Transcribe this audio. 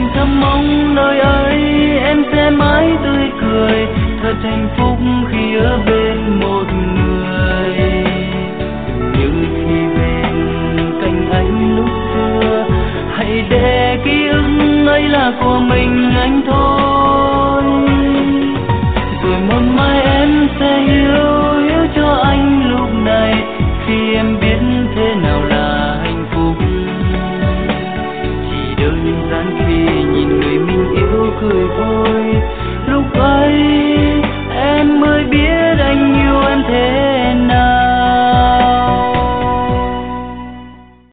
thầm mong nơi ấy em sẽ mãi tươi cười thật hạnh phúc khi ở bên một người.